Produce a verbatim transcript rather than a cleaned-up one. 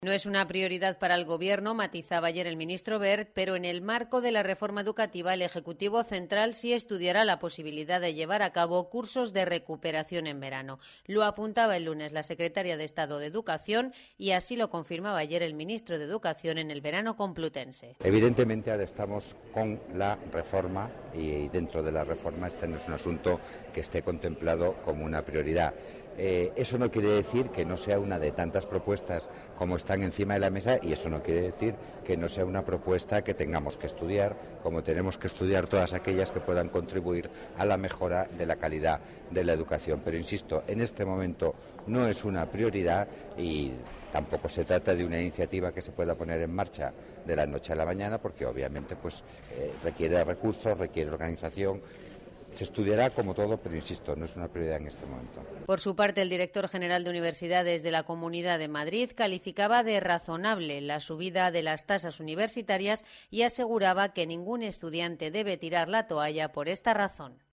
No es una prioridad para el Gobierno, matizaba ayer el ministro Wert, pero en el marco de la reforma educativa el Ejecutivo Central sí estudiará la posibilidad de llevar a cabo cursos de recuperación en verano. Lo apuntaba el lunes la secretaria de Estado de Educación y así lo confirmaba ayer el ministro de Educación en el verano complutense. Evidentemente ahora estamos con la reforma y dentro de la reforma este no es un asunto que esté contemplado como una prioridad. Eh, eso no quiere decir que no sea una de tantas propuestas como están encima de la mesa y eso no quiere decir que no sea una propuesta que tengamos que estudiar, como tenemos que estudiar todas aquellas que puedan contribuir a la mejora de la calidad de la educación. Pero insisto, en este momento no es una prioridad y tampoco se trata de una iniciativa que se pueda poner en marcha de la noche a la mañana porque obviamente pues eh, requiere recursos, requiere organización. Se estudiará como todo, pero insisto, no es una prioridad en este momento. Por su parte, el director general de Universidades de la Comunidad de Madrid calificaba de razonable la subida de las tasas universitarias y aseguraba que ningún estudiante debe tirar la toalla por esta razón.